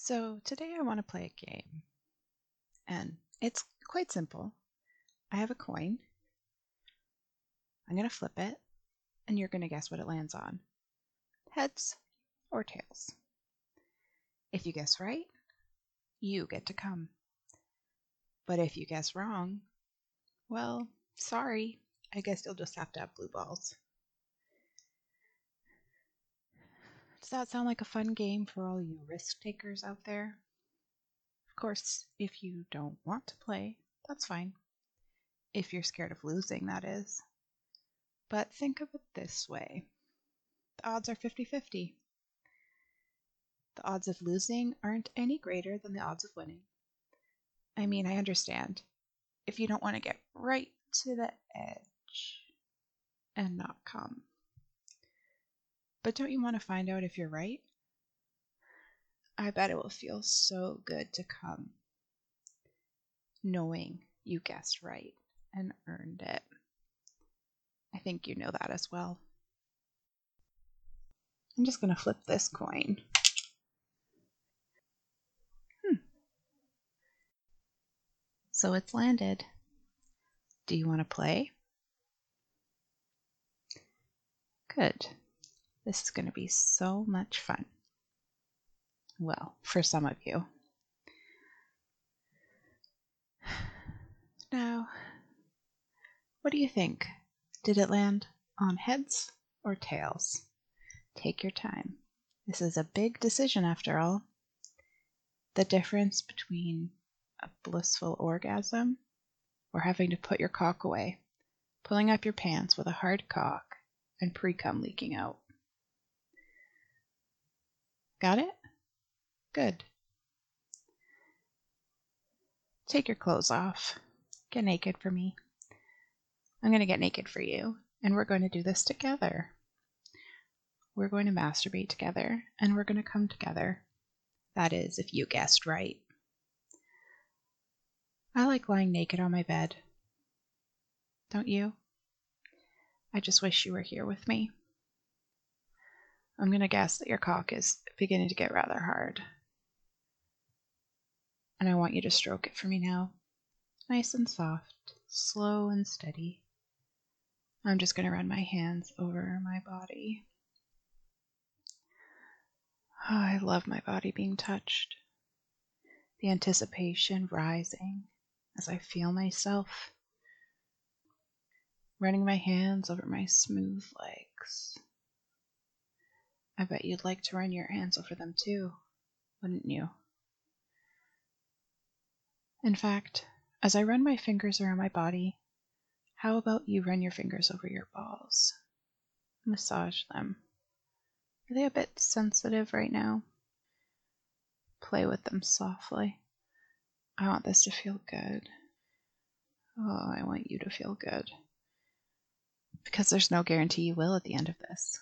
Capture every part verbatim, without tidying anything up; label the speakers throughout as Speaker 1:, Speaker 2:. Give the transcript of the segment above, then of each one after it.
Speaker 1: So today I want to play a game, and it's quite simple. I have a coin. I'm going to flip it, and you're going to guess what it lands on. Heads or tails. If you guess right, you get to come. But if you guess wrong, well, sorry. I guess you'll just have to have blue balls. Does that sound like a fun game for all you risk takers out there? Of course, if you don't want to play, that's fine. If you're scared of losing, that is. But think of it this way. The odds are fifty-fifty. The odds of losing aren't any greater than the odds of winning. I mean, I understand. If you don't want to get right to the edge and not come. But don't you want to find out if you're right? I bet it will feel so good to come, knowing you guessed right and earned it. I think you know that as well. I'm just going to flip this coin. Hmm. So it's landed. Do you want to play? Good. This is going to be so much fun. Well, for some of you. Now, what do you think? Did it land on heads or tails? Take your time. This is a big decision after all. The difference between a blissful orgasm or having to put your cock away, pulling up your pants with a hard cock and pre-cum leaking out. Got it? Good. Take your clothes off. Get naked for me. I'm going to get naked for you, and we're going to do this together. We're going to masturbate together, and we're going to come together. That is, if you guessed right. I like lying naked on my bed. Don't you? I just wish you were here with me. I'm going to guess that your cock is beginning to get rather hard. And I want you to stroke it for me now. Nice and soft, slow and steady. I'm just going to run my hands over my body. Oh, I love my body being touched. The anticipation rising as I feel myself. Running my hands over my smooth legs. I bet you'd like to run your hands over them too, wouldn't you? In fact, as I run my fingers around my body, how about you run your fingers over your balls? Massage them. Are they a bit sensitive right now? Play with them softly. I want this to feel good. Oh, I want you to feel good. Because there's no guarantee you will at the end of this.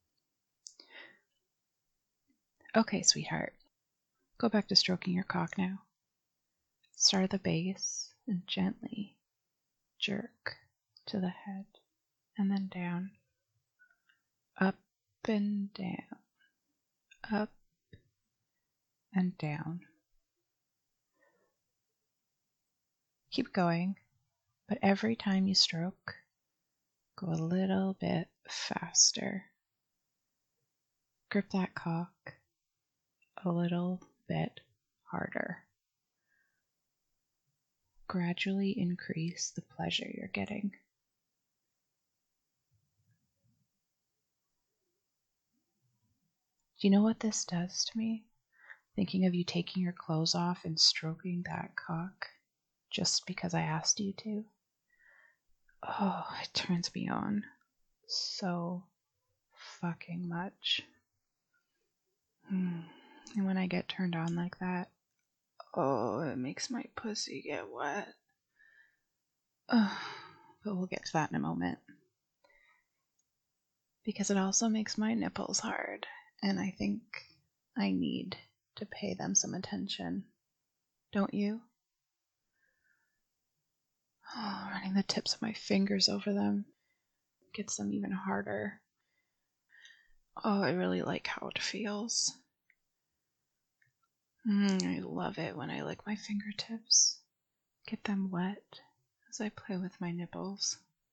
Speaker 1: Okay, sweetheart. Go back to stroking your cock now. Start at the base and gently jerk to the head and then down. Up and down. Up and down. Keep going, but every time you stroke, go a little bit faster. Grip that cock a little bit harder. Gradually increase the pleasure you're getting. Do you know what this does to me? Thinking of you taking your clothes off and stroking that cock just because I asked you to. Oh, it turns me on so fucking much. And when I get turned on like that, oh, it makes my pussy get wet. Oh, but we'll get to that in a moment. Because it also makes my nipples hard, and I think I need to pay them some attention. Don't you? Oh, running the tips of my fingers over them gets them even harder. Oh, I really like how it feels. Mm, I love it when I lick my fingertips, get them wet as I play with my nipples.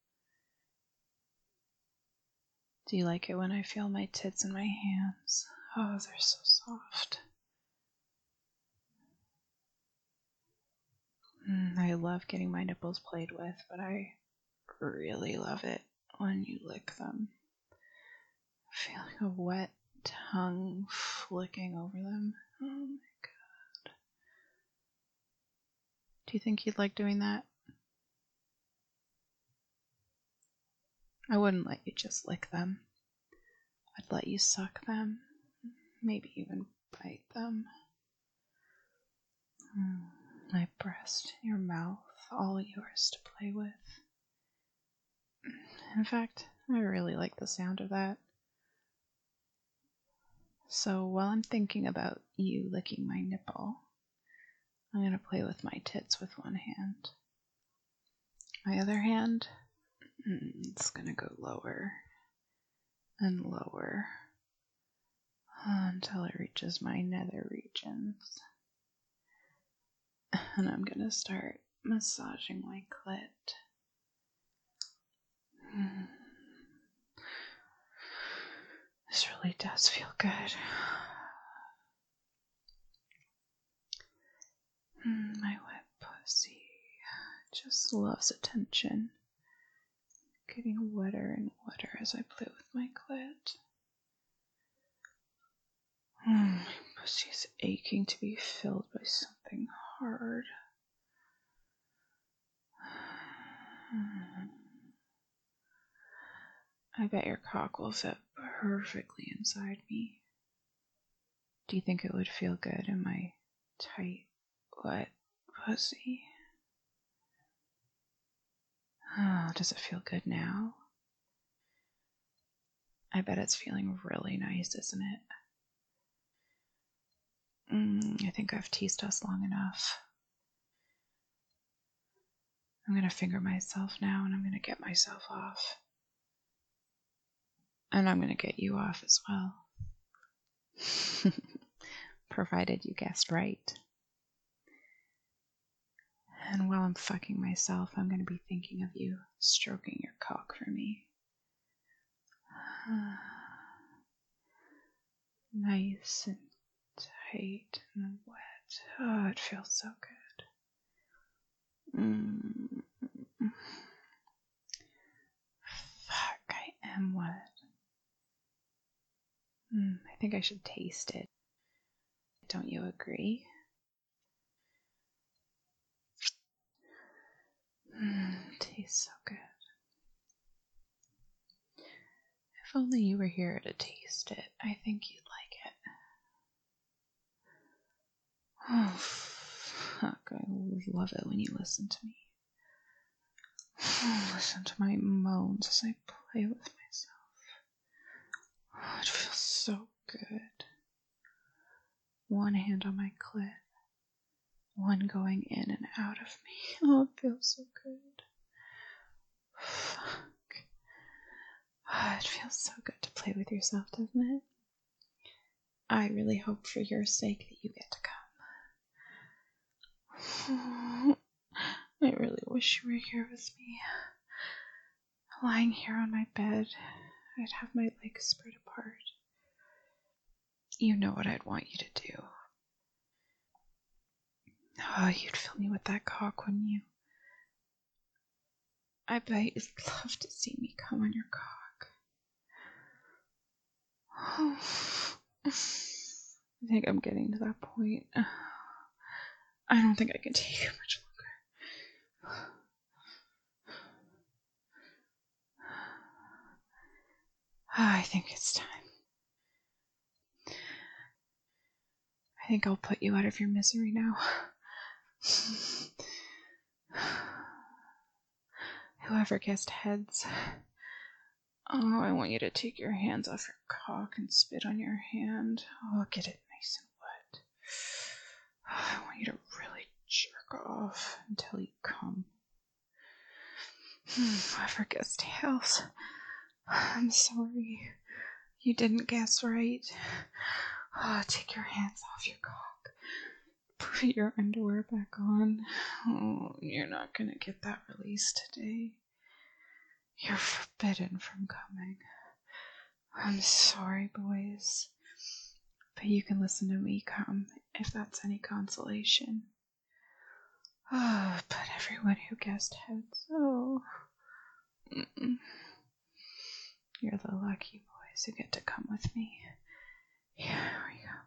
Speaker 1: Do you like it when I feel my tits in my hands? Oh, they're so soft. Mm, I love getting my nipples played with, but I really love it when you lick them. Feeling a wet tongue flicking over them. Oh my god. Do you think you'd like doing that? I wouldn't let you just lick them. I'd let you suck them, maybe even bite them. Mm, my breast, your mouth, all yours to play with. In fact, I really like the sound of that. So while I'm thinking about you licking my nipple, I'm going to play with my tits with one hand. My other hand, it's going to go lower and lower until it reaches my nether regions. And I'm going to start massaging my clit. This really does feel good. My wet pussy just loves attention. Getting wetter and wetter as I play with my clit. My pussy's aching to be filled by something hard. I bet your cock will fit perfectly inside me. Do you think it would feel good in my tight, wet pussy? Oh, does it feel good now? I bet it's feeling really nice, isn't it? Mm, I think I've teased us long enough. I'm going to finger myself now, and I'm going to get myself off. And I'm going to get you off as well. Provided you guessed right. And while I'm fucking myself, I'm going to be thinking of you stroking your cock for me. Nice and tight and wet. Oh, it feels so good. Mm. Fuck, I am wet. Mm, I think I should taste it. Don't you agree? Mm, tastes so good. If only you were here to taste it, I think you'd like it. Oh, fuck, I love it when you listen to me. Listen to my moans as I play with myself. Oh, it feels so good. One hand on my clit, one going in and out of me. Oh, it feels so good. Fuck. Oh, it feels so good to play with yourself, doesn't it? I really hope for your sake that you get to come. I really wish you were here with me. Lying here on my bed, I'd have my legs spread apart. You know what I'd want you to do. Oh, you'd fill me with that cock, wouldn't you? I bet you'd love to see me come on your cock. Oh, I think I'm getting to that point. I don't think I can take it much longer. I think it's time. I think I'll put you out of your misery now. Whoever guessed heads. Oh, I want you to take your hands off your cock and spit on your hand. Oh, get it nice and wet. I want you to really jerk off until you come. Whoever guessed tails. I'm sorry. You didn't guess right. Oh, take your hands off your cock. Put your underwear back on. Oh, you're not gonna get that release today. You're forbidden from coming. I'm sorry, boys. But you can listen to me come, if that's any consolation. Oh, but everyone who guessed heads, oh. Mm-mm. You're the lucky boys who get to come with me. Here we go.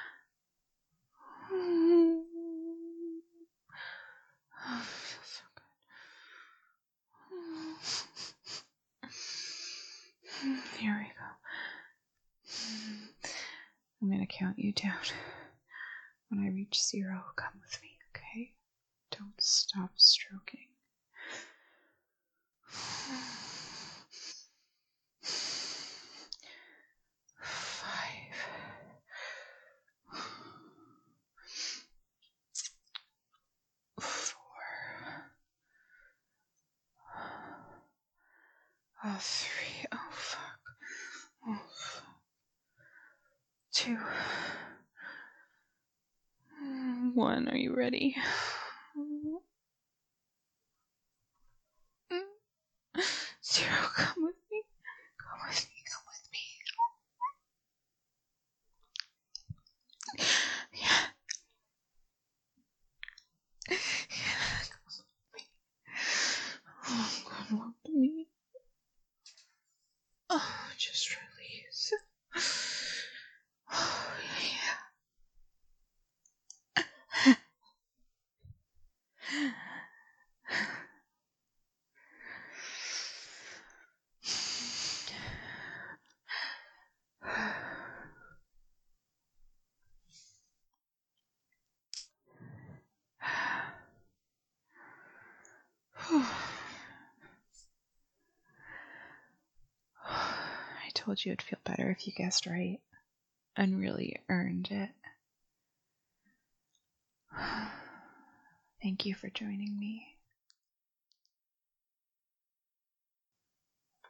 Speaker 1: Oh, feels so good. Here we go. I'm gonna count you down. When I reach zero, come with me, okay? Don't stop stroking. Five. Four. Oh, three. Oh, fuck. Oh, fuck. Two. One. Are you ready? Zero. Come with me. Come with me. Come with me. Yeah. Yeah. Come with me. Oh, God, walk to me. Oh, just release. Oh, yeah. I told you it'd feel better if you guessed right and really earned it. Thank you for joining me.